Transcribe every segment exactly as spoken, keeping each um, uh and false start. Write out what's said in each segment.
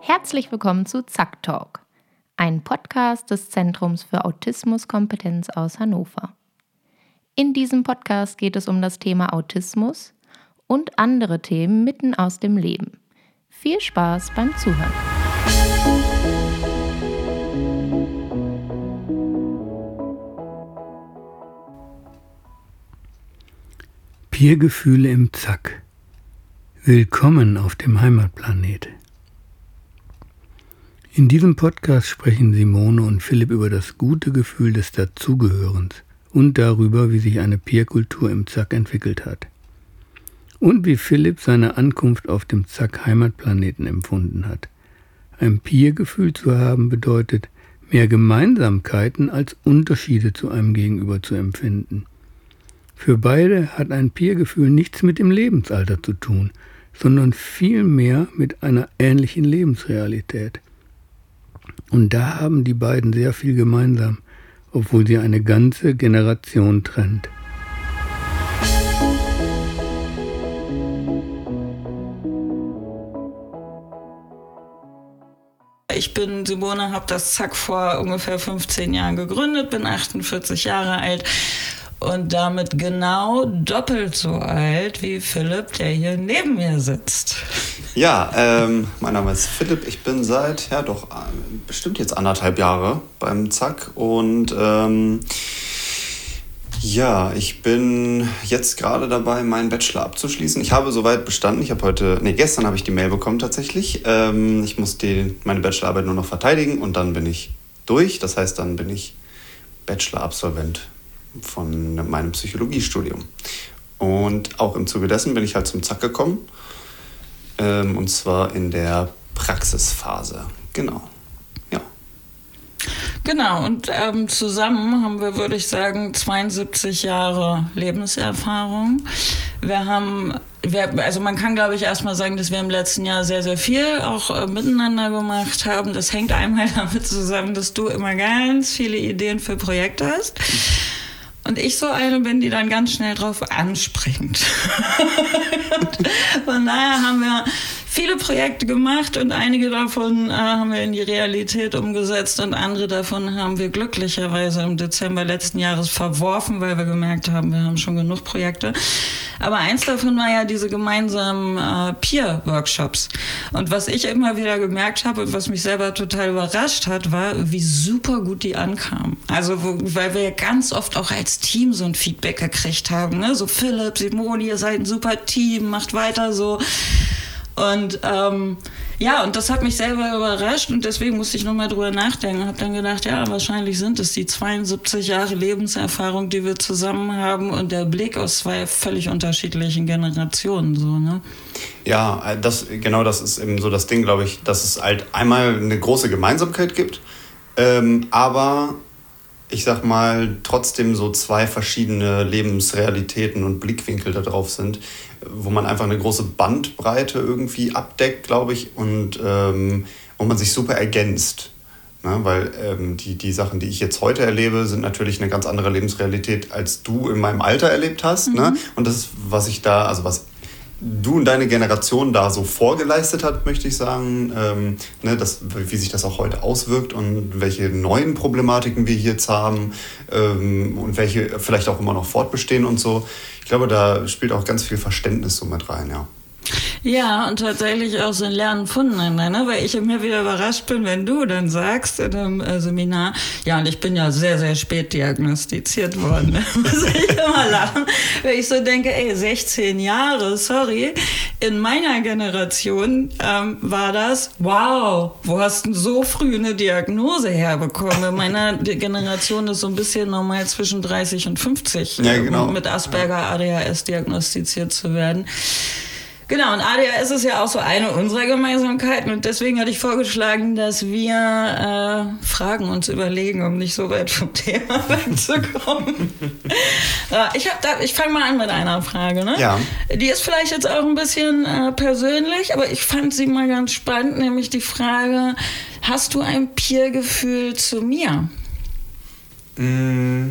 Herzlich willkommen zu Zack Talk, ein Podcast des Zentrums für Autismuskompetenz aus Hannover. In diesem Podcast geht es um das Thema Autismus und andere Themen mitten aus dem Leben. Viel Spaß beim Zuhören. Peergefühle im Zack. Willkommen auf dem Heimatplanet. In diesem Podcast sprechen Simone und Philipp über das gute Gefühl des Dazugehörens und darüber, wie sich eine Peerkultur im Zack entwickelt hat. Und wie Philipp seine Ankunft auf dem Zack Heimatplaneten empfunden hat. Ein Peergefühl zu haben bedeutet, mehr Gemeinsamkeiten als Unterschiede zu einem Gegenüber zu empfinden. Für beide hat ein Peergefühl nichts mit dem Lebensalter zu tun, sondern vielmehr mit einer ähnlichen Lebensrealität. Und da haben die beiden sehr viel gemeinsam, obwohl sie eine ganze Generation trennt. Ich bin Simone, habe das Zack vor ungefähr fünfzehn Jahren gegründet, bin achtundvierzig Jahre alt und damit genau doppelt so alt wie Philipp, der hier neben mir sitzt. Ja, ähm, mein Name ist Philipp, ich bin seit, ja doch, bestimmt jetzt anderthalb Jahre beim Zack und ähm, ja, ich bin jetzt gerade dabei, meinen Bachelor abzuschließen. Ich habe soweit bestanden, ich habe heute, nee, gestern habe ich die Mail bekommen tatsächlich. Ähm, ich muss die, meine Bachelorarbeit nur noch verteidigen und dann bin ich durch, das heißt, dann bin ich Bachelor-Absolvent von meinem Psychologiestudium. Und auch im Zuge dessen bin ich halt zum Zack gekommen. Ähm, und zwar in der Praxisphase. Genau. Ja. Genau, und ähm, zusammen haben wir, würde ich sagen, zweiundsiebzig Jahre Lebenserfahrung. Wir haben, wir, also man kann, glaube ich, erstmal sagen, dass wir im letzten Jahr sehr, sehr viel auch äh, miteinander gemacht haben. Das hängt einmal damit zusammen, dass du immer ganz viele Ideen für Projekte hast. Und ich so eine bin, die dann ganz schnell drauf anspringt. Von daher haben wir viele Projekte gemacht und einige davon äh, haben wir in die Realität umgesetzt und andere davon haben wir glücklicherweise im Dezember letzten Jahres verworfen, weil wir gemerkt haben, wir haben schon genug Projekte. Aber eins davon war ja diese gemeinsamen äh, Peer-Workshops. Und was ich immer wieder gemerkt habe und was mich selber total überrascht hat, war, wie super gut die ankamen. Also wo, weil wir ganz oft auch als Team so ein Feedback gekriegt haben. Ne? So Philipp, Simone, ihr seid ein super Team, macht weiter so. Und ähm, ja, und das hat mich selber überrascht und deswegen musste ich nochmal drüber nachdenken und habe dann gedacht, ja, wahrscheinlich sind es die zweiundsiebzig Jahre Lebenserfahrung, die wir zusammen haben und der Blick aus zwei völlig unterschiedlichen Generationen. So, ne? Ja, das, genau das ist eben so das Ding, glaube ich, dass es halt einmal eine große Gemeinsamkeit gibt, ähm, aber ich sag mal, trotzdem so zwei verschiedene Lebensrealitäten und Blickwinkel da drauf sind, wo man einfach eine große Bandbreite irgendwie abdeckt, glaube ich, und ähm, wo man sich super ergänzt. Ne? Weil ähm, die, die Sachen, die ich jetzt heute erlebe, sind natürlich eine ganz andere Lebensrealität, als du in meinem Alter erlebt hast. Mhm. Ne? Und das ist, was ich da, also was du und deine Generation da so vorgeleistet hat, möchte ich sagen, ähm, ne, das, wie sich das auch heute auswirkt und welche neuen Problematiken wir hier jetzt haben ähm, und welche vielleicht auch immer noch fortbestehen und so. Ich glaube, da spielt auch ganz viel Verständnis so mit rein, ja. Ja, und tatsächlich auch so ein Lernen voneinander, ne? Weil ich immer wieder überrascht bin, wenn du dann sagst in einem äh, Seminar, ja, und ich bin ja sehr, sehr spät diagnostiziert worden. Ne? Muss ich immer lachen, weil ich so denke, ey, sechzehn Jahre, sorry, in meiner Generation ähm, war das, wow, wo hast du so früh eine Diagnose herbekommen? In meiner Generation ist so ein bisschen normal zwischen dreißig und fünfzig, ja, genau. mit Asperger, A D H S diagnostiziert zu werden. Genau, und A D H S ist ja auch so eine unserer Gemeinsamkeiten und deswegen hatte ich vorgeschlagen, dass wir äh, Fragen uns überlegen, um nicht so weit vom Thema wegzukommen. äh, ich hab da, ich fange mal an mit einer Frage, ne? Ja. Die ist vielleicht jetzt auch ein bisschen äh, persönlich, aber ich fand sie mal ganz spannend, nämlich die Frage, hast du ein Peer-Gefühl zu mir? Mm.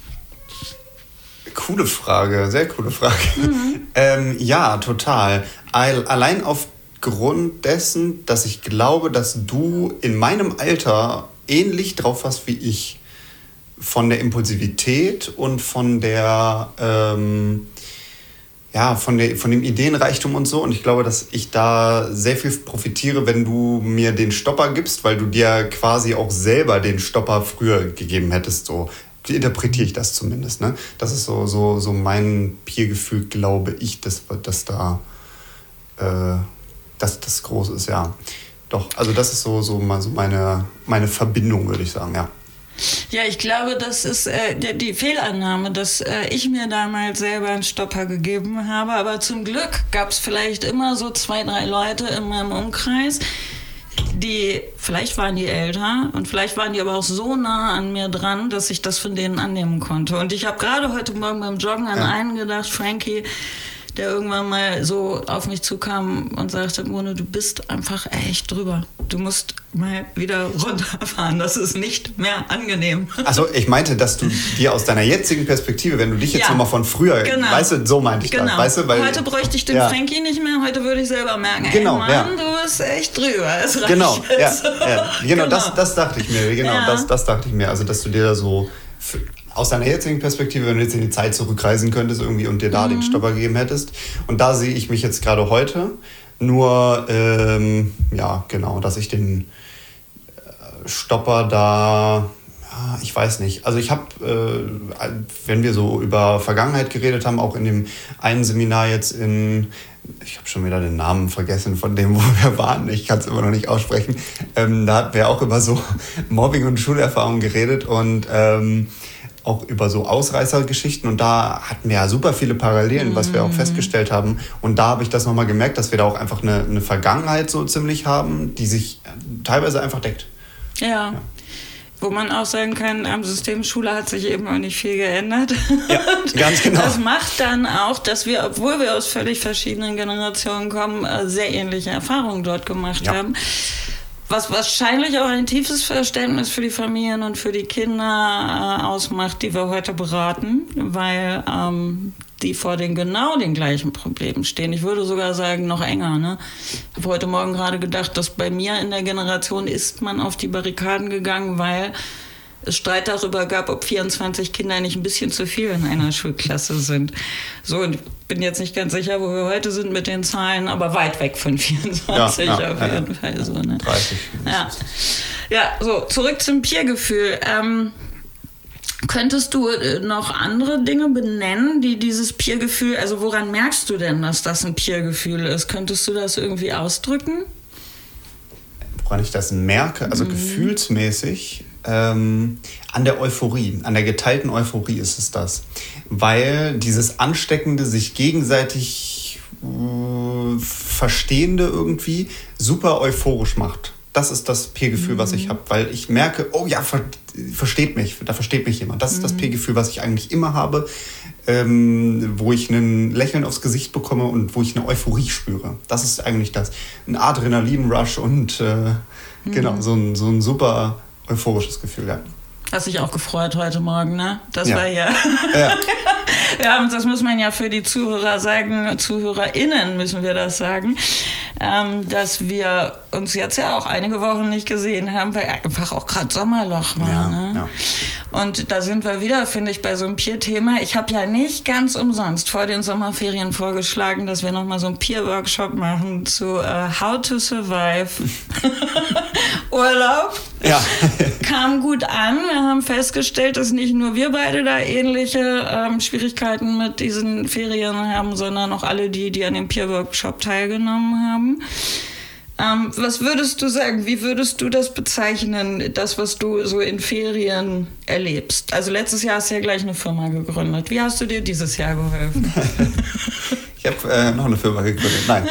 Coole Frage, sehr coole Frage. Mhm. Ähm, ja, total. Allein auf aufgrund dessen, dass ich glaube, dass du in meinem Alter ähnlich drauf warst wie ich. Von der Impulsivität und von der, ähm, ja, von der, von dem Ideenreichtum und so. Und ich glaube, dass ich da sehr viel profitiere, wenn du mir den Stopper gibst, weil du dir quasi auch selber den Stopper früher gegeben hättest. So interpretiere ich das zumindest. Ne? Das ist so, so, so mein Peer-Gefühl, glaube ich, dass, dass da äh, dass das groß ist, ja. Doch, also das ist so, so, mal so meine, meine Verbindung, würde ich sagen, ja. Ja, ich glaube, das ist äh, die, die Fehlannahme, dass äh, ich mir damals selber einen Stopper gegeben habe. Aber zum Glück gab es vielleicht immer so zwei, drei Leute in meinem Umkreis, die, vielleicht waren die älter und vielleicht waren die aber auch so nah an mir dran, dass ich das von denen annehmen konnte. Und ich habe gerade heute Morgen beim Joggen an ja. einen gedacht, Frankie, der irgendwann mal so auf mich zukam und sagte, Mone, du bist einfach echt drüber. Du musst mal wieder runterfahren. Das ist nicht mehr angenehm. Also ich meinte, dass du dir aus deiner jetzigen Perspektive, wenn du dich jetzt ja. nochmal von früher, genau. weißt du, so meinte ich genau. das. Weißt du, weil, heute bräuchte ich den ja. Frankie nicht mehr, heute würde ich selber merken, genau, ey Mann, ja. du bist echt drüber. Es reicht genau, ja, jetzt. ja. genau, genau. Das, das dachte ich mir. Genau, ja. das, das dachte ich mir. Also dass du dir da so... Für, aus deiner jetzigen Perspektive, wenn du jetzt in die Zeit zurückreisen könntest irgendwie und dir da mhm. den Stopper gegeben hättest. Und da sehe ich mich jetzt gerade heute. Nur, ähm, ja, genau, dass ich den Stopper da, ja, ich weiß nicht. Also ich habe, äh, wenn wir so über Vergangenheit geredet haben, auch in dem einen Seminar jetzt in, ich habe schon wieder den Namen vergessen von dem, wo wir waren, ich kann es immer noch nicht aussprechen, ähm, da hatten wir auch über so Mobbing und Schulerfahrung geredet und ähm, auch über so Ausreißergeschichten und da hatten wir ja super viele Parallelen, was wir auch festgestellt haben. Und da habe ich das nochmal gemerkt, dass wir da auch einfach eine, eine Vergangenheit so ziemlich haben, die sich teilweise einfach deckt. Ja. ja. Wo man auch sagen kann, am System Schule hat sich eben auch nicht viel geändert. Ja, ganz genau. Das macht dann auch, dass wir, obwohl wir aus völlig verschiedenen Generationen kommen, sehr ähnliche Erfahrungen dort gemacht ja. haben. Was wahrscheinlich auch ein tiefes Verständnis für die Familien und für die Kinder äh, ausmacht, die wir heute beraten, weil ähm, die vor den genau den gleichen Problemen stehen. Ich würde sogar sagen, noch enger. Ne? Ich habe heute Morgen gerade gedacht, dass bei mir in der Generation ist man auf die Barrikaden gegangen, weil es Streit darüber gab, ob vierundzwanzig Kinder nicht ein bisschen zu viel in einer Schulklasse sind. So, und ich bin jetzt nicht ganz sicher, wo wir heute sind mit den Zahlen, aber weit weg von vierundzwanzig ja, ja, auf ja, jeden ja. Fall. So, ne? dreißig. Ja. ja, so, zurück zum Peer-Gefühl. Ähm, könntest du noch andere Dinge benennen, die dieses Peer-Gefühl, also woran merkst du denn, dass das ein Peer-Gefühl ist? Könntest du das irgendwie ausdrücken? Woran ich das merke, also mhm. gefühlsmäßig, Ähm, an der Euphorie, an der geteilten Euphorie ist es das. Weil dieses ansteckende, sich gegenseitig äh, Verstehende irgendwie super euphorisch macht. Das ist das Peer-Gefühl, mhm. was ich habe. Weil ich merke, oh ja, ver- versteht mich, da versteht mich jemand. Das ist mhm. das Peer-Gefühl, was ich eigentlich immer habe, ähm, wo ich ein Lächeln aufs Gesicht bekomme und wo ich eine Euphorie spüre. Das ist eigentlich das. Ein Adrenalin-Rush und äh, mhm. genau, so ein, so ein super euphorisches Gefühl, ja. Hast dich auch gefreut heute Morgen, ne? Das ja. war ja. ja. Ja, und das muss man ja für die Zuhörer sagen, ZuhörerInnen müssen wir das sagen, ähm, dass wir uns jetzt ja auch einige Wochen nicht gesehen haben, weil einfach auch gerade Sommerloch war. Ja, ne? ja. Und da sind wir wieder, finde ich, bei so einem Peer-Thema. Ich habe ja nicht ganz umsonst vor den Sommerferien vorgeschlagen, dass wir nochmal so einen Peer-Workshop machen zu uh, How to Survive Urlaub. Ja. Kam gut an. Wir haben festgestellt, dass nicht nur wir beide da ähnliche ähm, Schwierigkeiten mit diesen Ferien haben, sondern auch alle die, die an dem Peer-Workshop teilgenommen haben. Ähm, was würdest du sagen? Wie würdest du das bezeichnen, das, was du so in Ferien erlebst? Also letztes Jahr hast du ja gleich eine Firma gegründet. Wie hast du dir dieses Jahr geholfen? Ich habe äh, noch eine Firma gegründet. Nein.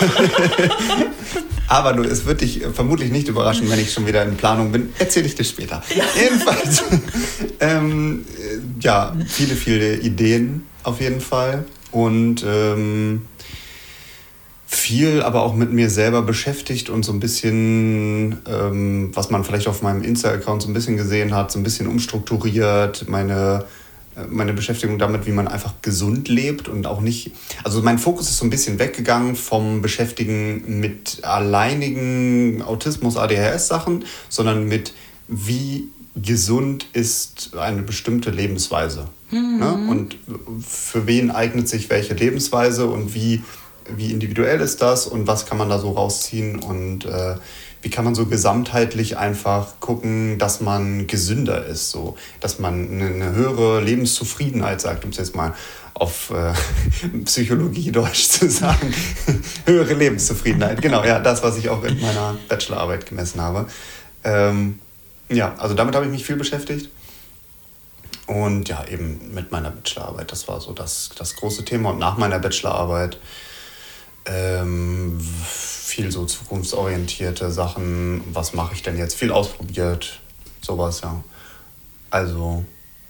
Aber du, es wird dich vermutlich nicht überraschen, wenn ich schon wieder in Planung bin. Erzähle ich dir später. Ja. Jedenfalls, ähm, ja, viele, viele Ideen auf jeden Fall. Und ähm, viel aber auch mit mir selber beschäftigt und so ein bisschen, ähm, was man vielleicht auf meinem Insta-Account so ein bisschen gesehen hat, so ein bisschen umstrukturiert, meine meine Beschäftigung damit, wie man einfach gesund lebt und auch nicht... Also mein Fokus ist so ein bisschen weggegangen vom Beschäftigen mit alleinigen Autismus-A D H S-Sachen, sondern mit, wie gesund ist eine bestimmte Lebensweise. Mhm. Ne? Und für wen eignet sich welche Lebensweise und wie, wie individuell ist das und was kann man da so rausziehen und äh, wie kann man so gesamtheitlich einfach gucken, dass man gesünder ist, so, dass man eine höhere Lebenszufriedenheit sagt, um es jetzt mal auf äh, Psychologie-Deutsch zu sagen. Höhere Lebenszufriedenheit, genau, ja, das, was ich auch in meiner Bachelorarbeit gemessen habe. Ähm, ja, also damit habe ich mich viel beschäftigt. Und ja, eben mit meiner Bachelorarbeit, das war so das, das große Thema. Und nach meiner Bachelorarbeit ähm, viel so zukunftsorientierte Sachen, was mache ich denn jetzt? Viel ausprobiert, sowas, ja. Also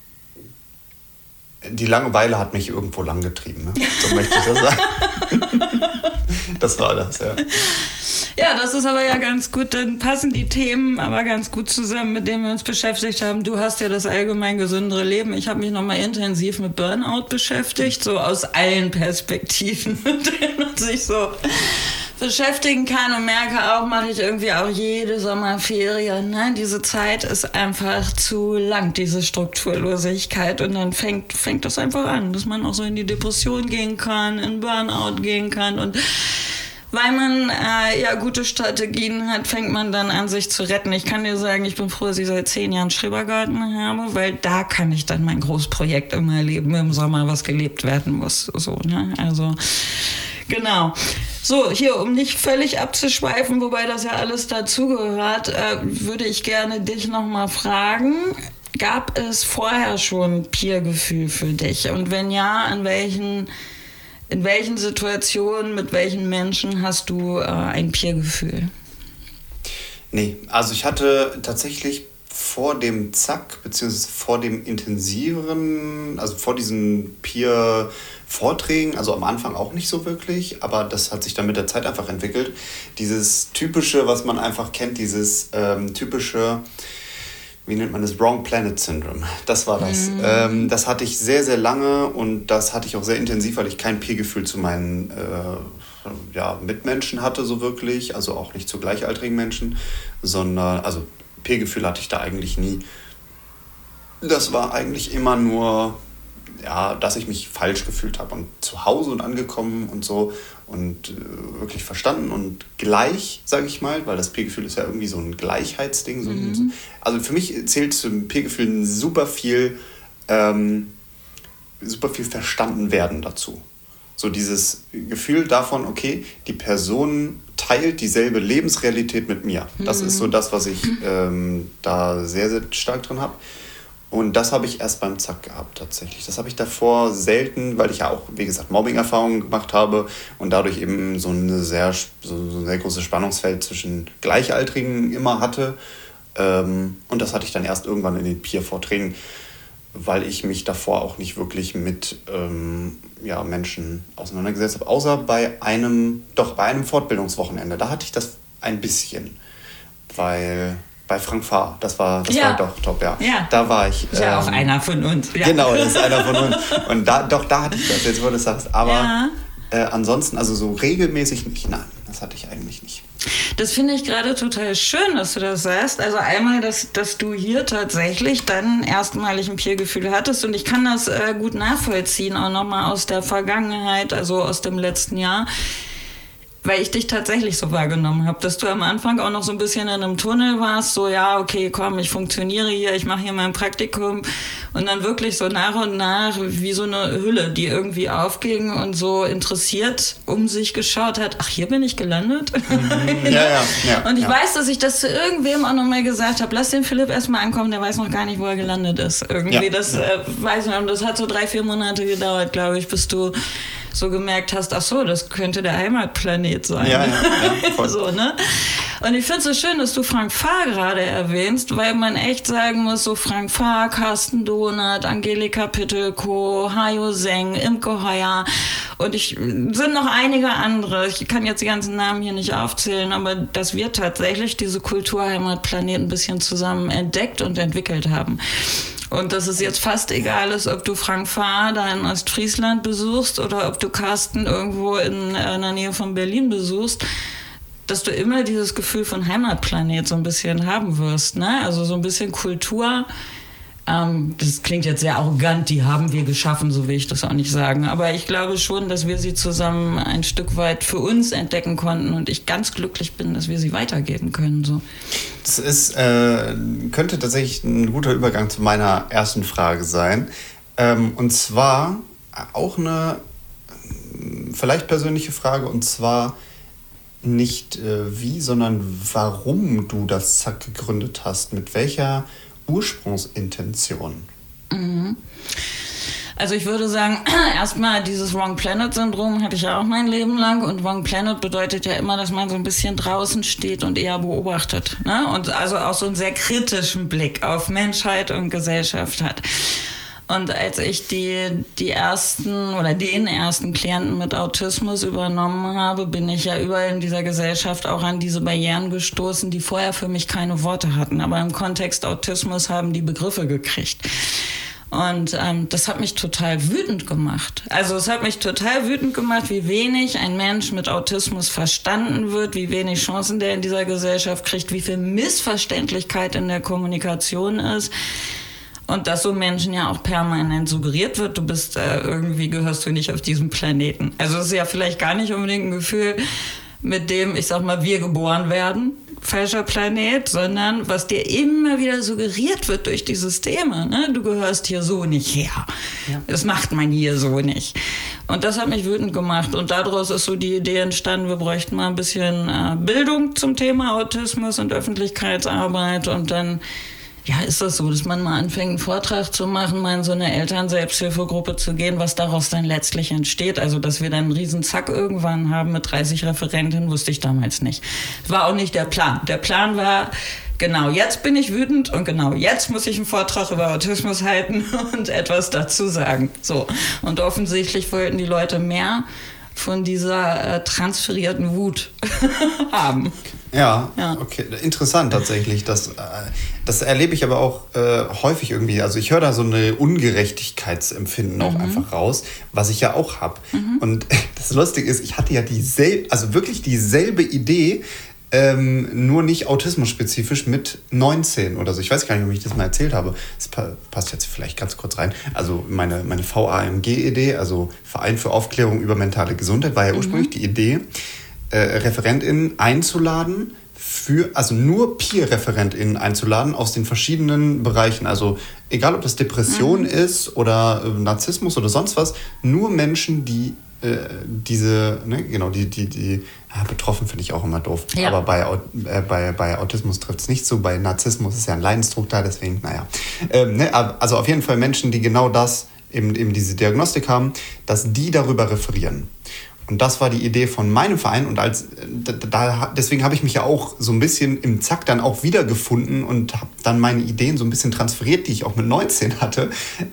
die Langeweile hat mich irgendwo langgetrieben, ne? So möchte ich das sagen. Das war das, ja. Ja, das ist aber ja ganz gut, dann passen die Themen aber ganz gut zusammen, mit denen wir uns beschäftigt haben. Du hast ja das allgemein gesündere Leben. Ich habe mich nochmal intensiv mit Burnout beschäftigt, so aus allen Perspektiven, mit denen man sich so beschäftigen kann und merke auch, mache ich irgendwie auch jede Sommerferien. Ne? Diese Zeit ist einfach zu lang, diese Strukturlosigkeit. Und dann fängt, fängt das einfach an, dass man auch so in die Depression gehen kann, in Burnout gehen kann und weil man äh, ja gute Strategien hat, fängt man dann an, sich zu retten. Ich kann dir sagen, ich bin froh, dass ich seit zehn Jahren Schrebergarten habe, weil da kann ich dann mein Großprojekt immer erleben, im Sommer, was gelebt werden muss. So, ne? Also, genau. So, hier, um nicht völlig abzuschweifen, wobei das ja alles dazugehört, äh, würde ich gerne dich nochmal fragen, gab es vorher schon Peer-Gefühl für dich? Und wenn ja, an welchen... In welchen Situationen, mit welchen Menschen hast du äh, ein Peer-Gefühl? Nee, also ich hatte tatsächlich vor dem Zack, beziehungsweise vor dem intensiveren, also vor diesen Peer-Vorträgen, also am Anfang auch nicht so wirklich, aber das hat sich dann mit der Zeit einfach entwickelt. Dieses typische, was man einfach kennt, dieses ähm, typische... wie nennt man das? Wrong Planet Syndrome. Das war das. Mhm. Ähm, das hatte ich sehr, sehr lange und das hatte ich auch sehr intensiv, weil ich kein Peer-Gefühl zu meinen äh, ja, Mitmenschen hatte, so wirklich. Also auch nicht zu gleichaltrigen Menschen, sondern, also Peer-Gefühl hatte ich da eigentlich nie. Das war eigentlich immer nur, ja, dass ich mich falsch gefühlt habe und zu Hause und angekommen und so und äh, wirklich verstanden und gleich, sage ich mal, weil das Peer-Gefühl ist ja irgendwie so ein Gleichheitsding. So mhm. ein, also für mich zählt zum Peer-Gefühl super viel, ähm, super viel verstanden werden dazu. So dieses Gefühl davon, okay, die Person teilt dieselbe Lebensrealität mit mir. Mhm. Das ist so das, was ich ähm, da sehr, sehr stark drin habe. Und das habe ich erst beim Zack gehabt tatsächlich. Das habe ich davor selten, weil ich ja auch, wie gesagt, Mobbing-Erfahrungen gemacht habe und dadurch eben so, eine sehr, so ein sehr großes Spannungsfeld zwischen Gleichaltrigen immer hatte. Und das hatte ich dann erst irgendwann in den Peer-Vorträgen, weil ich mich davor auch nicht wirklich mit ähm, ja, Menschen auseinandergesetzt habe. Außer bei einem, doch bei einem Fortbildungswochenende. Da hatte ich das ein bisschen, weil... Bei Frank Fahr, das war, das ja. war doch top, ja. ja. Da war ich. Ist ja ähm, auch einer von uns. Ja. Genau, das ist einer von uns. Und da, doch, da hatte ich das, jetzt wo du das sagst. Aber ja. äh, ansonsten, also so regelmäßig nicht, nein, das hatte ich eigentlich nicht. Das finde ich gerade total schön, dass du das sagst. Also einmal, dass, dass du hier tatsächlich dann erstmalig ein Peer-Gefühl hattest. Und ich kann das äh, gut nachvollziehen, auch nochmal aus der Vergangenheit, also aus dem letzten Jahr. Weil ich dich tatsächlich so wahrgenommen habe, dass du am Anfang auch noch so ein bisschen in einem Tunnel warst, so ja, okay, komm, ich funktioniere hier, ich mache hier mein Praktikum und dann wirklich so nach und nach wie so eine Hülle, die irgendwie aufging und so interessiert um sich geschaut hat, ach, hier bin ich gelandet. Mhm. ja, ja, ja, und ich ja. weiß, dass ich das zu irgendwem auch noch mal gesagt habe, lass den Philipp erstmal ankommen, der weiß noch gar nicht, wo er gelandet ist. Irgendwie, ja. das äh, weiß ich noch, das hat so drei, vier Monate gedauert, glaube ich, bis du so gemerkt hast, ach so, das könnte der Heimatplanet sein. Ja, ja, ja, voll. so, ne? Und ich finde es so schön, dass du Frank Fahr gerade erwähnst, weil man echt sagen muss, so Frank Fahr, Carsten Donath, Angelika Pittelkow, Hajo Seng, Imke Heuer und ich sind noch einige andere. Ich kann jetzt die ganzen Namen hier nicht aufzählen, aber dass wir tatsächlich diese Kulturheimatplanet ein bisschen zusammen entdeckt und entwickelt haben. Und dass es jetzt fast egal ist, ob du Frank Fahr da in Ostfriesland besuchst oder ob du Carsten irgendwo in, in der Nähe von Berlin besuchst, dass du immer dieses Gefühl von Heimatplanet so ein bisschen haben wirst, ne? Also so ein bisschen Kultur. Ähm, das klingt jetzt sehr arrogant, die haben wir geschaffen, so will ich das auch nicht sagen. Aber ich glaube schon, dass wir sie zusammen ein Stück weit für uns entdecken konnten und ich ganz glücklich bin, dass wir sie weitergeben können. So. Das ist, äh, könnte tatsächlich ein guter Übergang zu meiner ersten Frage sein. Ähm, und zwar auch eine vielleicht persönliche Frage, und zwar nicht äh, wie, sondern warum du das Zack gegründet hast. Mit welcher Ursprungsintention? Mhm. Also ich würde sagen, erstmal dieses Wrong Planet-Syndrom hatte ich ja auch mein Leben lang, und Wrong Planet bedeutet ja immer, dass man so ein bisschen draußen steht und eher beobachtet, ne? Und also auch so einen sehr kritischen Blick auf Menschheit und Gesellschaft hat. Und als ich die, die ersten oder den ersten Klienten mit Autismus übernommen habe, bin ich ja überall in dieser Gesellschaft auch an diese Barrieren gestoßen, die vorher für mich keine Worte hatten. Aber im Kontext Autismus haben die Begriffe gekriegt. Und ähm, das hat mich total wütend gemacht. Also es hat mich total wütend gemacht, wie wenig ein Mensch mit Autismus verstanden wird, wie wenig Chancen der in dieser Gesellschaft kriegt, wie viel Missverständlichkeit in der Kommunikation ist. Und dass so Menschen ja auch permanent suggeriert wird, du bist äh, irgendwie, gehörst du nicht auf diesem Planeten. Also es ist ja vielleicht gar nicht unbedingt ein Gefühl, mit dem, ich sag mal, wir geboren werden, falscher Planet, sondern was dir immer wieder suggeriert wird durch die Systeme. Ne? Du gehörst hier so nicht her. Ja. Das macht man hier so nicht. Und das hat mich wütend gemacht. Und daraus ist so die Idee entstanden, wir bräuchten mal ein bisschen äh, Bildung zum Thema Autismus und Öffentlichkeitsarbeit. Und dann ja, ist das so, dass man mal anfängt, einen Vortrag zu machen, mal in so eine Eltern-Selbsthilfegruppe zu gehen, was daraus dann letztlich entsteht. Also, dass wir dann einen riesen Zack irgendwann haben mit dreißig Referentinnen, wusste ich damals nicht. Das war auch nicht der Plan. Der Plan war, genau jetzt bin ich wütend und genau jetzt muss ich einen Vortrag über Autismus halten und etwas dazu sagen. So. Und offensichtlich wollten die Leute mehr von dieser äh, transferierten Wut haben. Ja, ja, okay. Interessant tatsächlich. Das, äh, das erlebe ich aber auch äh, häufig irgendwie. Also ich höre da so eine Ungerechtigkeitsempfinden mhm. auch einfach raus, was ich ja auch habe. Mhm. Und das Lustige ist, ich hatte ja dieselbe, also wirklich dieselbe Idee, ähm, nur nicht autismusspezifisch mit neunzehn oder so. Ich weiß gar nicht, ob ich das mal erzählt habe. Das pa- passt jetzt vielleicht ganz kurz rein. Also meine, meine V A M G-Idee, also Verein für Aufklärung über mentale Gesundheit, war ja ursprünglich mhm. die Idee, Äh, ReferentInnen einzuladen, für, also nur Peer-ReferentInnen einzuladen aus den verschiedenen Bereichen. Also egal, ob das Depression mhm. ist oder äh, Narzissmus oder sonst was, nur Menschen, die äh, diese, ne, genau, die, die, die, ja, betroffen finde ich auch immer doof. Ja. Aber bei, äh, bei, bei Autismus trifft es nicht so, bei Narzissmus ist ja ein Leidensdruck da, deswegen, naja. Ähm, ne, also auf jeden Fall Menschen, die genau das, eben, eben diese Diagnostik haben, dass die darüber referieren. Und das war die Idee von meinem Verein, und als da, da, deswegen habe ich mich ja auch so ein bisschen im Zack dann auch wiedergefunden und habe dann meine Ideen so ein bisschen transferiert, die ich auch mit neunzehn hatte,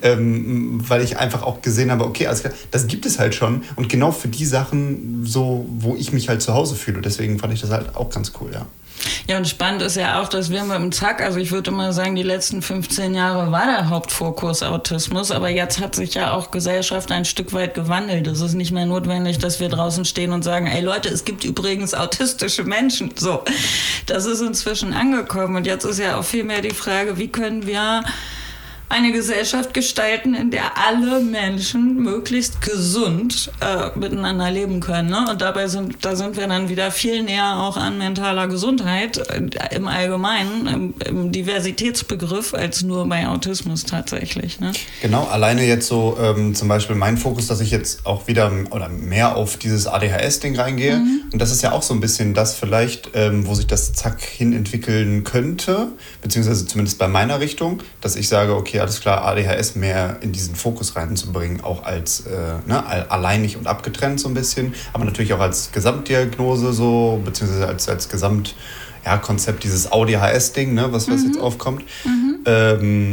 ähm, weil ich einfach auch gesehen habe, okay, also das gibt es halt schon, und genau für die Sachen, so, wo ich mich halt zu Hause fühle. Deswegen fand ich das halt auch ganz cool, ja. Ja, und spannend ist ja auch, dass wir mit dem Zack, also ich würde mal sagen, die letzten fünfzehn Jahre war der Hauptfokus Autismus, aber jetzt hat sich ja auch Gesellschaft ein Stück weit gewandelt. Es ist nicht mehr notwendig, dass wir draußen stehen und sagen, ey Leute, es gibt übrigens autistische Menschen. So, das ist inzwischen angekommen, und jetzt ist ja auch viel mehr die Frage, wie können wir eine Gesellschaft gestalten, in der alle Menschen möglichst gesund äh, miteinander leben können. Ne? Und dabei sind, da sind wir dann wieder viel näher auch an mentaler Gesundheit äh, im Allgemeinen, im, im Diversitätsbegriff, als nur bei Autismus tatsächlich. Ne? Genau, alleine jetzt so ähm, zum Beispiel mein Fokus, dass ich jetzt auch wieder oder mehr auf dieses A D H S-Ding reingehe. Mhm. Und das ist ja auch so ein bisschen das vielleicht, ähm, wo sich das Zack hin entwickeln könnte, beziehungsweise zumindest bei meiner Richtung, dass ich sage, okay, alles klar, A D H S mehr in diesen Fokus reinzubringen, auch als äh, ne, alleinig und abgetrennt so ein bisschen, aber natürlich auch als Gesamtdiagnose so, beziehungsweise als, als Gesamtkonzept, ja, dieses A D H S-Ding, ne, was, was mhm. jetzt aufkommt. Mhm. Ähm,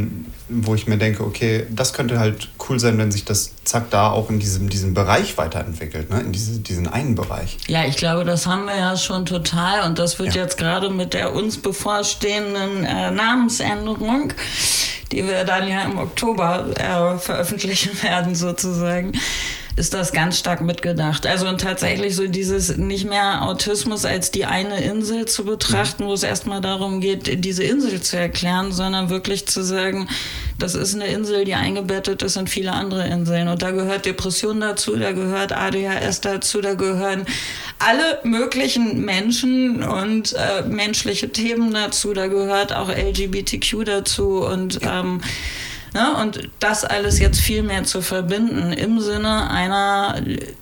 wo ich mir denke, okay, das könnte halt cool sein, wenn sich das zack da auch in diesem, diesem Bereich weiterentwickelt, ne? In diese, diesen einen Bereich. Ja, ich glaube, das haben wir ja schon total und das wird ja. jetzt gerade mit der uns bevorstehenden äh, Namensänderung, die wir dann ja im Oktober äh, veröffentlichen werden sozusagen, ist das ganz stark mitgedacht. Also und tatsächlich so dieses nicht mehr Autismus als die eine Insel zu betrachten, mhm. wo es erstmal darum geht, diese Insel zu erklären, sondern wirklich zu sagen, das ist eine Insel, die eingebettet ist in viele andere Inseln. Und da gehört Depression dazu, da gehört A D H S dazu, da gehören alle möglichen Menschen und äh, menschliche Themen dazu, da gehört auch L G B T Q dazu und ähm, Ne? Und das alles jetzt viel mehr zu verbinden im Sinne einer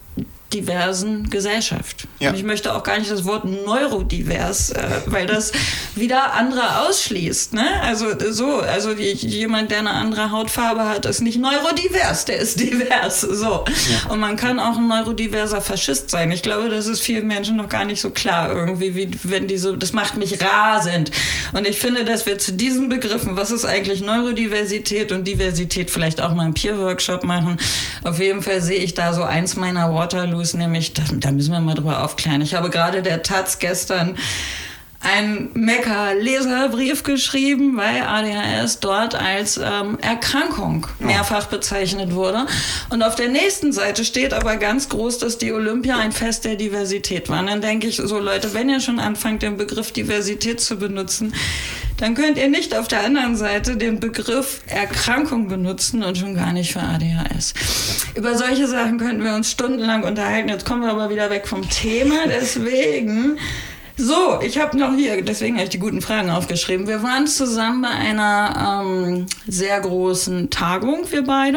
diversen Gesellschaft. Ja. Und ich möchte auch gar nicht das Wort neurodivers, äh, weil das wieder andere ausschließt. Ne? Also so, also die, jemand, der eine andere Hautfarbe hat, ist nicht neurodivers, der ist divers. So. Ja. Und man kann auch ein neurodiverser Faschist sein. Ich glaube, das ist vielen Menschen noch gar nicht so klar irgendwie, wie wenn die so, das macht mich rasend. Und ich finde, dass wir zu diesen Begriffen, was ist eigentlich Neurodiversität und Diversität, vielleicht auch mal einen Peer-Workshop machen. Auf jeden Fall sehe ich da so eins meiner Waterloos, nämlich, da, da müssen wir mal drüber aufklären. Ich habe gerade der Taz gestern einen Mecker-Leserbrief geschrieben, weil A D H S dort als ähm, Erkrankung mehrfach bezeichnet wurde. Und auf der nächsten Seite steht aber ganz groß, dass die Olympia ein Fest der Diversität war. Und dann denke ich so, Leute, wenn ihr schon anfangt, den Begriff Diversität zu benutzen, dann könnt ihr nicht auf der anderen Seite den Begriff Erkrankung benutzen und schon gar nicht für A D H S. Über solche Sachen könnten wir uns stundenlang unterhalten. Jetzt kommen wir aber wieder weg vom Thema. Deswegen, so, ich habe noch hier, deswegen habe ich die guten Fragen aufgeschrieben. Wir waren zusammen bei einer ähm, sehr großen Tagung, wir beide.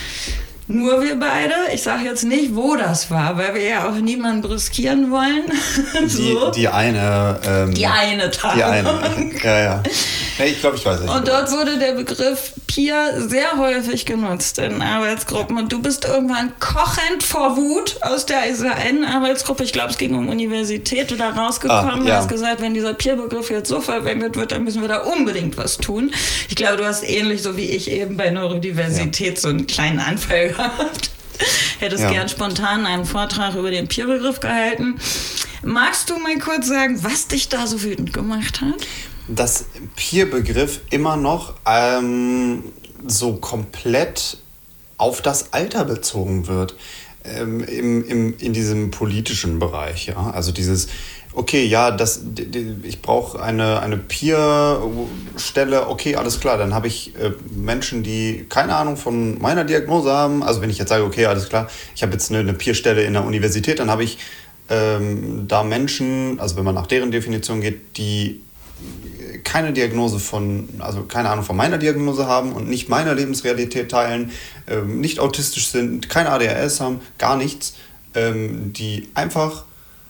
Nur wir beide. Ich sage jetzt nicht, wo das war, weil wir ja auch niemanden brüskieren wollen. So. Die, die eine... Ähm, die eine Tagung. Die eine, ja, ja. Nee, ich glaube, ich weiß nicht. Und dort wurde der Begriff Peer sehr häufig genutzt in Arbeitsgruppen. Und du bist irgendwann kochend vor Wut aus der einen Arbeitsgruppe, ich glaube, es ging um Universität, oder rausgekommen, ah, ja. hast gesagt, wenn dieser Peer-Begriff jetzt so verwendet wird, dann müssen wir da unbedingt was tun. Ich glaube, du hast ähnlich so wie ich eben bei Neurodiversität ja. so einen kleinen Anfall gehabt. Hättest ja. gern spontan einen Vortrag über den Peer-Begriff gehalten. Magst du mal kurz sagen, was dich da so wütend gemacht hat? Dass Peer-Begriff immer noch ähm, so komplett auf das Alter bezogen wird. Ähm, im, im, in diesem politischen Bereich. Ja? Also dieses, okay, ja, das, ich brauche eine, eine Peer-Stelle, okay, alles klar, dann habe ich äh, Menschen, die keine Ahnung von meiner Diagnose haben. Also wenn ich jetzt sage, okay, alles klar, ich habe jetzt eine, eine Peer-Stelle in der Universität, dann habe ich ähm, da Menschen, also wenn man nach deren Definition geht, die keine Diagnose von, also keine Ahnung von meiner Diagnose haben und nicht meiner Lebensrealität teilen, ähm, nicht autistisch sind, keine A D H S haben, gar nichts, ähm, die einfach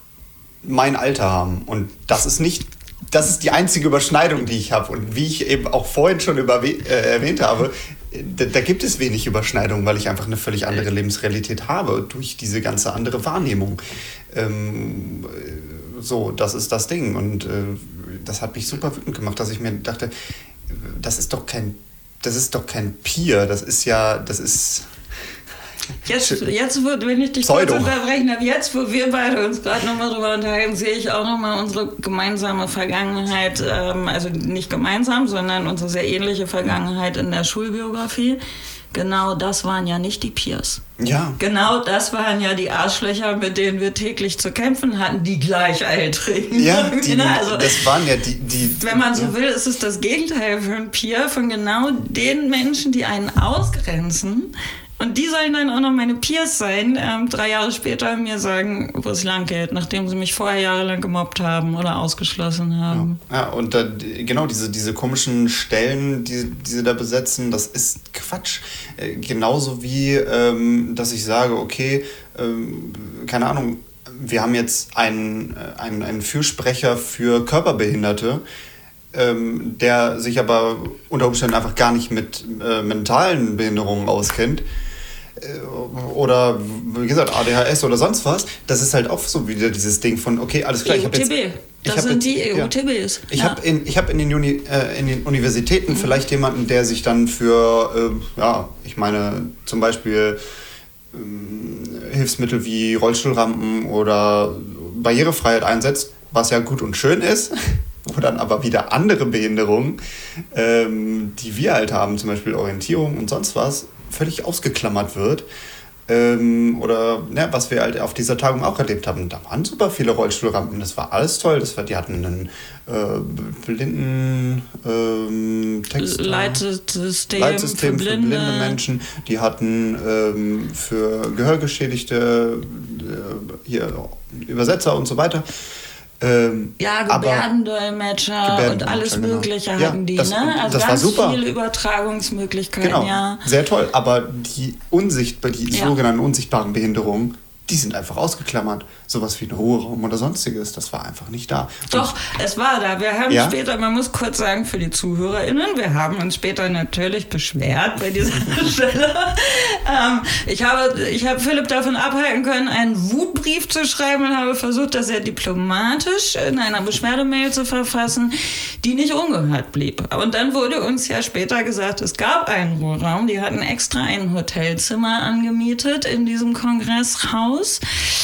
mein Alter haben. Und das ist nicht, das ist die einzige Überschneidung, die ich habe. Und wie ich eben auch vorhin schon über, äh, erwähnt habe, da, da gibt es wenig Überschneidung, weil ich einfach eine völlig andere Lebensrealität habe durch diese ganze andere Wahrnehmung. Ähm, so, das ist das Ding. Und äh, das hat mich super wütend gemacht, dass ich mir dachte, das ist doch kein, das ist doch kein Peer, das ist ja, das ist... Jetzt, jetzt wird, wenn ich dich kurz unterbrechen habe, jetzt, wo wir beide uns gerade nochmal drüber unterhalten, sehe ich auch nochmal unsere gemeinsame Vergangenheit, ähm, also nicht gemeinsam, sondern unsere sehr ähnliche Vergangenheit in der Schulbiografie. Genau das waren ja nicht die Peers. Ja. Genau das waren ja die Arschlöcher, mit denen wir täglich zu kämpfen hatten, die Gleichaltrigen. Ja, die, also, das waren ja die, die... Wenn man so will, ist es das Gegenteil für ein Peer, von genau den Menschen, die einen ausgrenzen. Und die sollen dann auch noch meine Peers sein, ähm, drei Jahre später mir sagen, wo es lang geht, nachdem sie mich vorher jahrelang gemobbt haben oder ausgeschlossen haben. Ja, ja und da, genau diese, diese komischen Stellen, die, die sie da besetzen, das ist Quatsch. Äh, genauso wie, ähm, dass ich sage, okay, ähm, keine Ahnung, wir haben jetzt einen, einen, einen Fürsprecher für Körperbehinderte, ähm, der sich aber unter Umständen einfach gar nicht mit äh, mentalen Behinderungen auskennt. oder wie gesagt A D H S oder sonst was, das ist halt auch so wieder dieses Ding von, okay, alles klar, E U T B. ich habe jetzt... Das hab sind jetzt, die E U T Bs. Ich ja. habe in, ich hab in, den Uni, äh, in den Universitäten mhm. vielleicht jemanden, der sich dann für, äh, ja, ich meine zum Beispiel äh, Hilfsmittel wie Rollstuhlrampen oder Barrierefreiheit einsetzt, was ja gut und schön ist, wo dann aber wieder andere Behinderungen, ähm, die wir halt haben, zum Beispiel Orientierung und sonst was, völlig ausgeklammert wird. Ähm, oder ne, was wir halt auf dieser Tagung auch erlebt haben. Da waren super viele Rollstuhlrampen, das war alles toll. Das war, die hatten einen äh, blinden ähm, Text, Leitsystem, Leitsystem für, für blinde. blinde Menschen. Die hatten ähm, für Gehörgeschädigte äh, hier Übersetzer und so weiter. Ähm, ja, Gebärdendolmetscher Gebärden und alles genau. Mögliche ja, hatten die, das, ne? Also das ganz war super. viele Übertragungsmöglichkeiten, genau, ja. Sehr toll, aber die unsichtbar, die ja. sogenannten unsichtbaren Behinderungen, die sind einfach ausgeklammert. Sowas wie ein Ruheraum oder sonstiges, das war einfach nicht da. Und Doch, es war da. Wir haben ja? später, man muss kurz sagen für die ZuhörerInnen, wir haben uns später natürlich beschwert bei dieser Stelle. ähm, ich habe, ich habe Philipp davon abhalten können, einen Wutbrief zu schreiben und habe versucht, das sehr diplomatisch in einer Beschwerdemail zu verfassen, die nicht ungehört blieb. Und dann wurde uns ja später gesagt, es gab einen Ruheraum, die hatten extra ein Hotelzimmer angemietet in diesem Kongresshaus,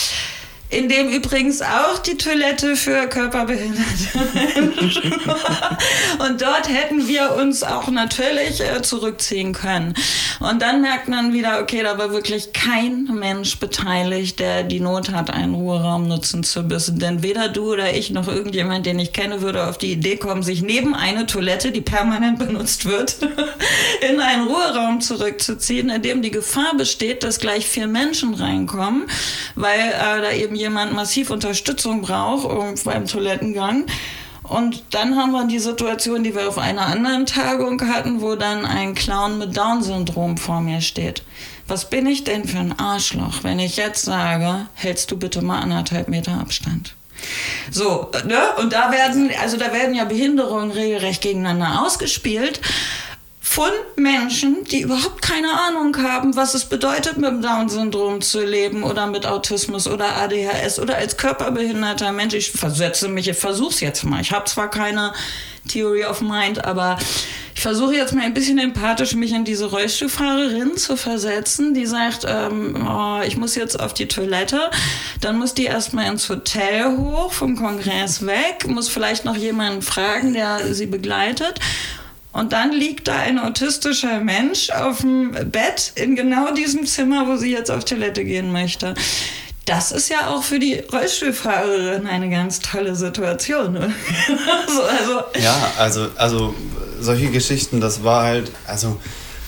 in dem übrigens auch die Toilette für körperbehinderte Menschen war. Und dort hätten wir uns auch natürlich äh, zurückziehen können. Und dann merkt man wieder, okay, da war wirklich kein Mensch beteiligt, der die Not hat, einen Ruheraum nutzen zu müssen. Denn weder du oder ich noch irgendjemand, den ich kenne, würde auf die Idee kommen, sich neben eine Toilette, die permanent benutzt wird, in einen Ruheraum zurückzuziehen, in dem die Gefahr besteht, dass gleich vier Menschen reinkommen, weil äh, da eben jemand massiv Unterstützung braucht um, beim Toilettengang. Und dann haben wir die Situation, die wir auf einer anderen Tagung hatten, wo dann ein Clown mit Down-Syndrom vor mir steht. Was bin ich denn für ein Arschloch, wenn ich jetzt sage, hältst du bitte mal anderthalb Meter Abstand? So, ne? Und da werden, also da werden ja Behinderungen regelrecht gegeneinander ausgespielt. Von Menschen, die überhaupt keine Ahnung haben, was es bedeutet, mit dem Down-Syndrom zu leben oder mit Autismus oder A D H S oder als körperbehinderter Mensch. Ich versetze mich, ich versuche es jetzt mal. Ich habe zwar keine Theory of Mind, aber ich versuche jetzt mal ein bisschen empathisch, mich in diese Rollstuhlfahrerin zu versetzen, die sagt, ähm, oh, ich muss jetzt auf die Toilette. Dann muss die erstmal ins Hotel hoch, vom Kongress weg, muss vielleicht noch jemanden fragen, der sie begleitet. Und dann liegt da ein autistischer Mensch auf dem Bett in genau diesem Zimmer, wo sie jetzt auf Toilette gehen möchte. Das ist ja auch für die Rollstuhlfahrerin eine ganz tolle Situation. so, also. Ja, also, also solche Geschichten, das war halt, also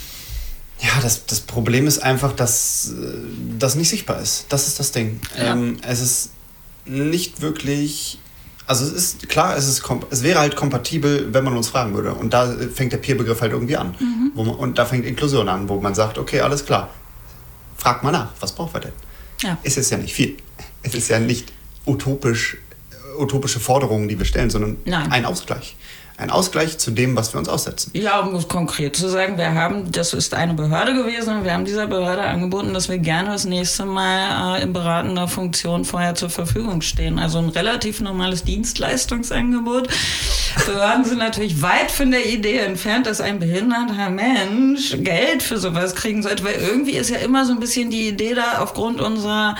ja, das, das Problem ist einfach, dass das nicht sichtbar ist. Das ist das Ding. Ja. Ähm, es ist nicht wirklich... Also es ist klar, es, ist, es wäre halt kompatibel, wenn man uns fragen würde. Und da fängt der Peer-Begriff halt irgendwie an. Mhm. Wo man, und da fängt Inklusion an, wo man sagt, okay, alles klar, frag mal nach, was brauchen wir denn? Ja. Es ist ja nicht viel. Es ist ja nicht utopisch, utopische Forderungen, die wir stellen, sondern Nein. ein Ausgleich. Ein Ausgleich zu dem, was wir uns aussetzen. Ja, um es konkret zu sagen, wir haben, das ist eine Behörde gewesen und wir haben dieser Behörde angeboten, dass wir gerne das nächste Mal äh, in beratender Funktion vorher zur Verfügung stehen. Also ein relativ normales Dienstleistungsangebot. Behörden sind natürlich weit von der Idee entfernt, dass ein behinderter Mensch Geld für sowas kriegen sollte, weil irgendwie ist ja immer so ein bisschen die Idee da, aufgrund unserer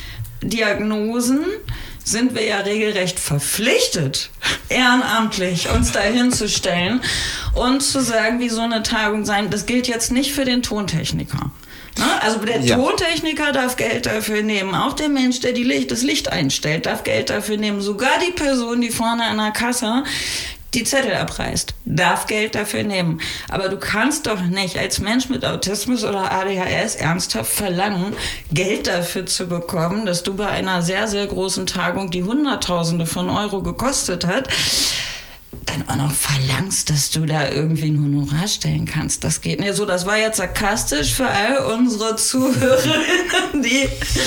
Diagnosen sind wir ja regelrecht verpflichtet, ehrenamtlich uns dahin zu stellen und zu sagen, wie so eine Tagung sein. Das gilt jetzt nicht für den Tontechniker. Also der ja. Tontechniker darf Geld dafür nehmen. Auch der Mensch, der die Licht, das Licht einstellt, darf Geld dafür nehmen. Sogar die Person, die vorne an der Kasse die Zettel abreißt, darf Geld dafür nehmen. Aber du kannst doch nicht als Mensch mit Autismus oder A D H S ernsthaft verlangen, Geld dafür zu bekommen, dass du bei einer sehr, sehr großen Tagung, die Hunderttausende von Euro gekostet hat, dann auch noch verlangst, dass du da irgendwie ein Honorar stellen kannst. Das geht nicht so. Das war jetzt sarkastisch für all unsere Zuhörerinnen, die,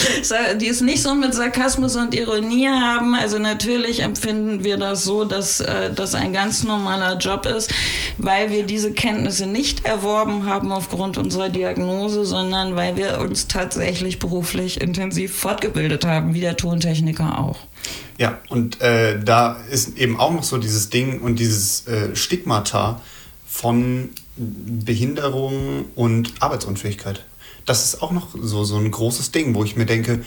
die es nicht so mit Sarkasmus und Ironie haben. Also natürlich empfinden wir das so, dass das ein ganz normaler Job ist, weil wir diese Kenntnisse nicht erworben haben aufgrund unserer Diagnose, sondern weil wir uns tatsächlich beruflich intensiv fortgebildet haben, wie der Tontechniker auch. Ja, und äh, da ist eben auch noch so dieses Ding und dieses äh, Stigmata von Behinderung und Arbeitsunfähigkeit. Das ist auch noch so, so ein großes Ding, wo ich mir denke,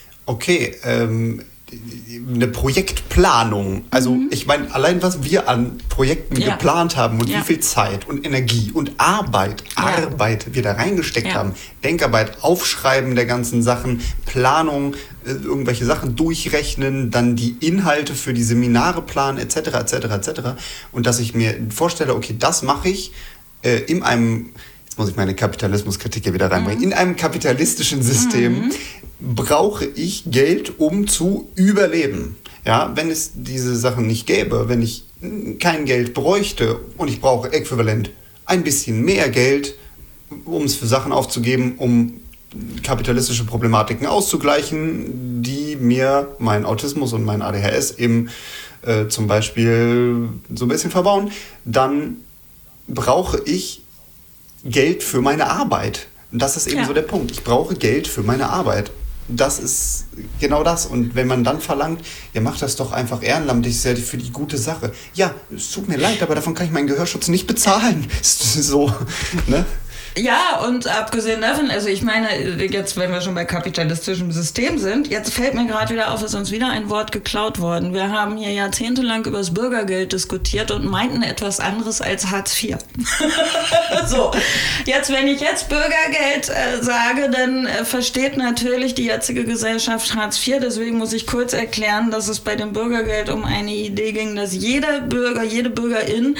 okay, ähm, eine Projektplanung, also mhm. ich meine, allein was wir an Projekten ja. geplant haben und ja. wie viel Zeit und Energie und Arbeit, ja. Arbeit wir da reingesteckt ja. haben, Denkarbeit, Aufschreiben der ganzen Sachen, Planung, äh, irgendwelche Sachen durchrechnen, dann die Inhalte für die Seminare planen, et cetera, et cetera, et cetera. Und dass ich mir vorstelle, okay, das mache ich äh, in einem, jetzt muss ich meine Kapitalismuskritik hier wieder reinbringen, mhm. in einem kapitalistischen System, mhm. brauche ich Geld, um zu überleben. Ja, wenn es diese Sachen nicht gäbe, wenn ich kein Geld bräuchte und ich brauche äquivalent ein bisschen mehr Geld, um es für Sachen aufzugeben, um kapitalistische Problematiken auszugleichen, die mir mein Autismus und mein A D H S eben äh, zum Beispiel so ein bisschen verbauen, dann brauche ich Geld für meine Arbeit. Und das ist eben ja. so der Punkt. Ich brauche Geld für meine Arbeit. Das ist genau das. Und wenn man dann verlangt, ja, mach das doch einfach ehrenamtlich, ist ja für die gute Sache. Ja, es tut mir leid, aber davon kann ich meinen Gehörschutz nicht bezahlen. So, ne? Ja, und abgesehen davon, also ich meine, jetzt, wenn wir schon bei kapitalistischem System sind, jetzt fällt mir gerade wieder auf, ist uns wieder ein Wort geklaut worden. Wir haben hier jahrzehntelang über das Bürgergeld diskutiert und meinten etwas anderes als Hartz vier. So, jetzt, wenn ich jetzt Bürgergeld äh, sage, dann äh, versteht natürlich die jetzige Gesellschaft Hartz vier. Deswegen muss ich kurz erklären, dass es bei dem Bürgergeld um eine Idee ging, dass jeder Bürger, jede Bürgerin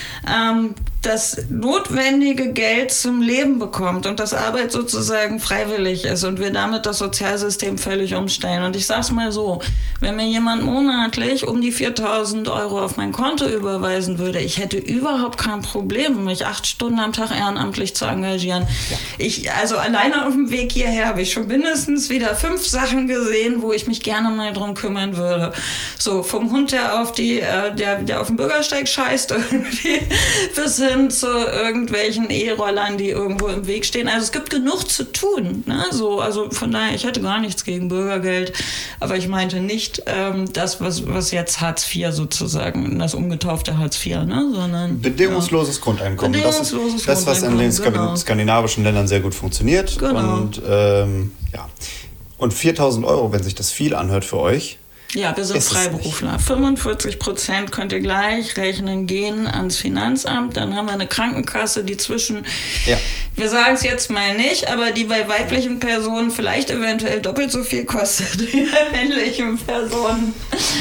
ähm, das notwendige Geld zum Leben bekommt und dass Arbeit sozusagen freiwillig ist und wir damit das Sozialsystem völlig umstellen. Und ich sag's mal so, wenn mir jemand monatlich um die viertausend Euro auf mein Konto überweisen würde, ich hätte überhaupt kein Problem, mich acht Stunden am Tag ehrenamtlich zu engagieren. Ja. Ich, also alleine auf dem Weg hierher habe ich schon mindestens wieder fünf Sachen gesehen, wo ich mich gerne mal drum kümmern würde. So, vom Hund, der auf die, äh, der, der auf dem Bürgersteig scheißt irgendwie, bis hin zu irgendwelchen E-Rollern, die irgendwo im Weg stehen. Also es gibt genug zu tun. Ne? So, also von daher, ich hätte gar nichts gegen Bürgergeld, aber ich meinte nicht ähm, das, was, was jetzt Hartz vier sozusagen, das umgetaufte Hartz vier, ne? Sondern bedingungsloses ja, Grundeinkommen. Bedingungsloses das ist das, was in den genau. skandinavischen Ländern sehr gut funktioniert. Genau. Und ähm, ja. Und viertausend Euro, wenn sich das viel anhört für euch. Ja, wir sind Freiberufler. fünfundvierzig Prozent könnt ihr gleich rechnen gehen ans Finanzamt. Dann haben wir eine Krankenkasse, die zwischen, ja. wir sagen es jetzt mal nicht, aber die bei weiblichen Personen vielleicht eventuell doppelt so viel kostet wie bei männlichen Personen.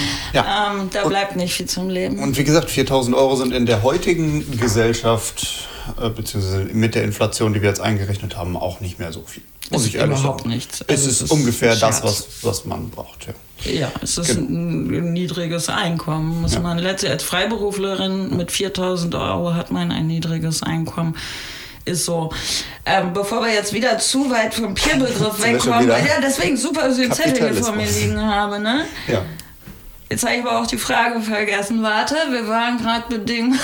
Ja. Ähm, da bleibt und, nicht viel zum Leben. Und wie gesagt, viertausend Euro sind in der heutigen Gesellschaft, äh, beziehungsweise mit der Inflation, die wir jetzt eingerechnet haben, auch nicht mehr so viel. Muss ich ehrlich überhaupt sagen. Nichts. Also es, ist es ist ungefähr das, was, was man braucht. Ja. Ja, es ist genau. ein niedriges Einkommen. Muss ja. man letztlich als Freiberuflerin mit viertausend Euro hat man ein niedriges Einkommen. Ist so. Ähm, bevor wir jetzt wieder zu weit vom Peer-Begriff wegkommen, weil ja deswegen super so Zettel hier vor mir liegen habe, ne? Ja. Jetzt habe ich aber auch die Frage vergessen. Warte, wir waren gerade bedingt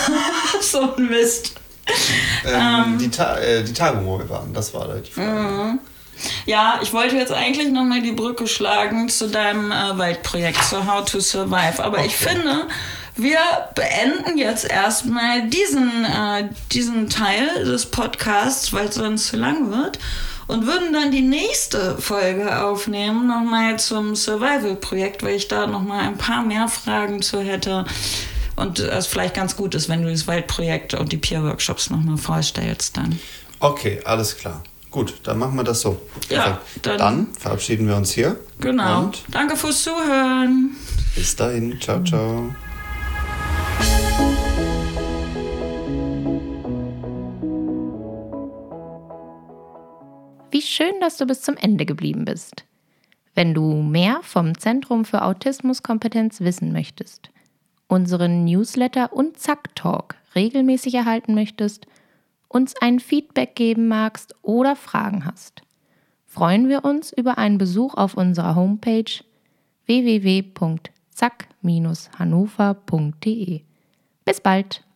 so ein Mist. Ähm, ähm, die, Ta- äh, die Tagung, wo wir waren, das war da die Frage. Mhm. Ja, ich wollte jetzt eigentlich nochmal die Brücke schlagen zu deinem äh, Waldprojekt, zu How to Survive. Aber okay. ich finde, wir beenden jetzt erstmal diesen, äh, diesen Teil des Podcasts, weil es sonst zu lang wird. Und würden dann die nächste Folge aufnehmen, nochmal zum Survival-Projekt, weil ich da nochmal ein paar mehr Fragen zu hätte. Und es vielleicht ganz gut ist, wenn du das Waldprojekt und die Peer-Workshops nochmal vorstellst dann. Okay, alles klar. Gut, dann machen wir das so. Ja, dann, dann verabschieden wir uns hier. Genau. Und danke fürs Zuhören. Bis dahin. Ciao, ciao. Wie schön, dass du bis zum Ende geblieben bist. Wenn du mehr vom Zentrum für Autismuskompetenz wissen möchtest unseren Newsletter und Zack Talk regelmäßig erhalten möchtest, uns ein Feedback geben magst oder Fragen hast, freuen wir uns über einen Besuch auf unserer Homepage w w w punkt zack Bindestrich hannover punkt de. Bis bald!